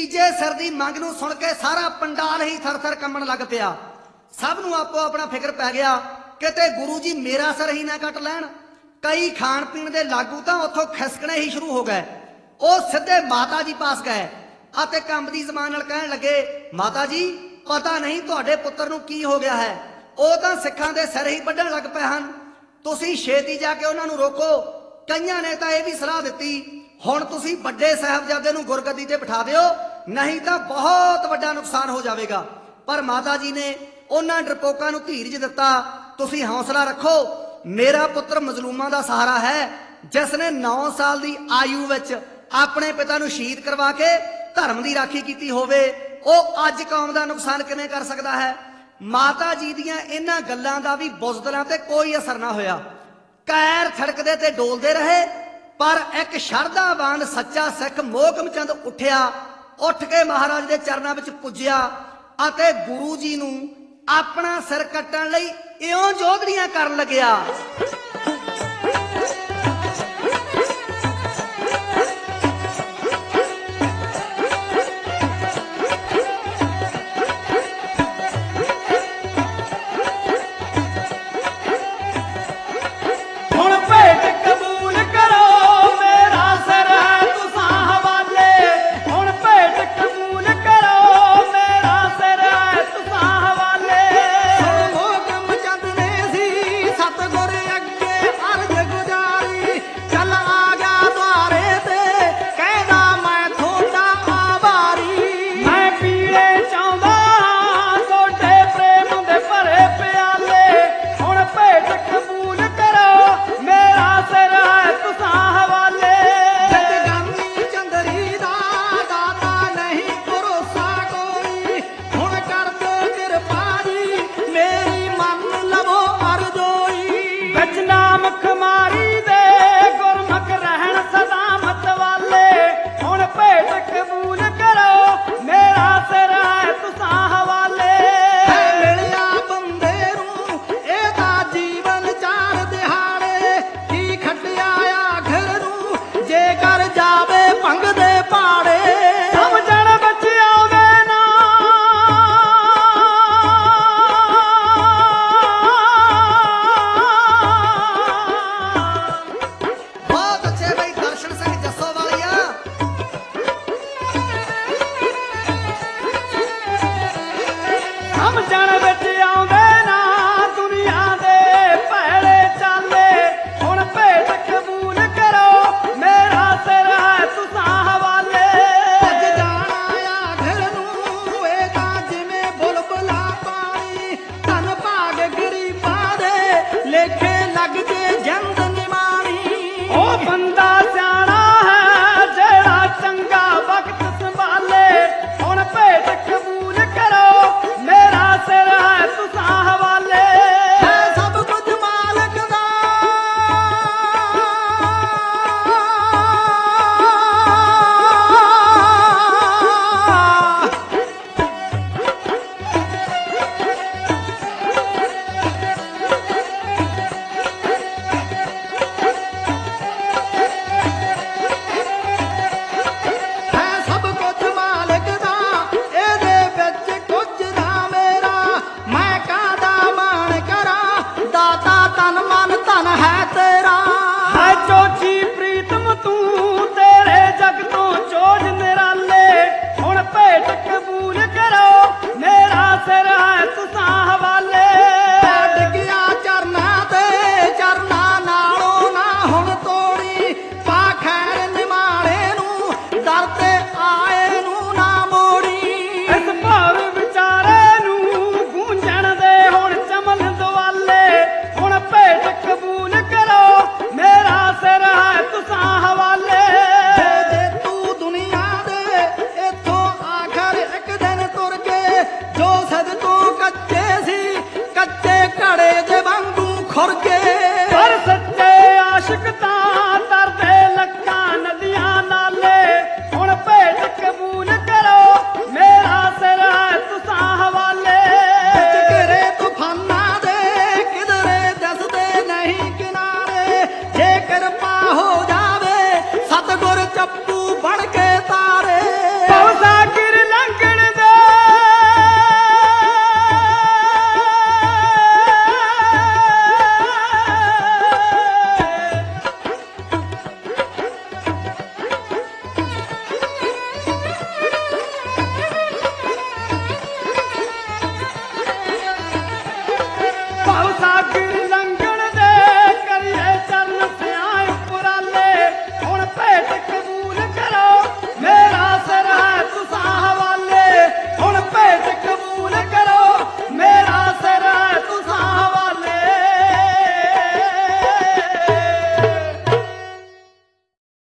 तीजे सिर की मंग नूं सुन के सारा पंडाल ही थर थर कंबण लग पिया। सब नूं आपो अपना फिक्र पै गया किते गुरु जी मेरा सिर ही ना कट लैण। कई खाण पीण दे लागू तां उत्थों खिसकणे ही शुरू हो गए। वो सीधे माता जी पास गए अते कंबदी ज़बान नाल कहण लगे, माता जी पता नहीं तुहाडे पुत्तर नूं की हो गया है, वो तां सिखां दे सिर ही वड्ढण लग पए हन। तुसीं छेती जाके उन्हां नूं रोको। कईयां ने तां इह भी सलाह दित्ती, हुण तुसीं वड्डे साहिबजादे नूं गुरगद्दी ते बिठा दिओ, नहीं तां बहुत वड्डा नुकसान हो जावेगा। पर माता जी ने उन्हां डरपोकां नूं धीरज दित्ता, तुसीं हौसला रखो, मेरा पुत्र मजलूमां दा सहारा है, जिसने 9 साल की आयु विच अपने पिता नूं शहीद करवा के धर्म की राखी की होवे, ਉਹ ਅੱਜ कौम का नुकसान किवें कर सकता है। माता जी दियां इन्हां गल्लां दा भी बुज़दिलां ते कोई असर ना होया। कैर थड़कदे ते डोलदे रहे, पर एक शरधावान सच्चा सिख मोहकम चंद उठिया, उठ के महाराज के चरणों में पुज्जिया अते गुरु जी नूं अपना सिर कट्टण लई इउं जोधड़ियां करन लग्या। मेरा सिर ਭਵ ਸਾਗਰ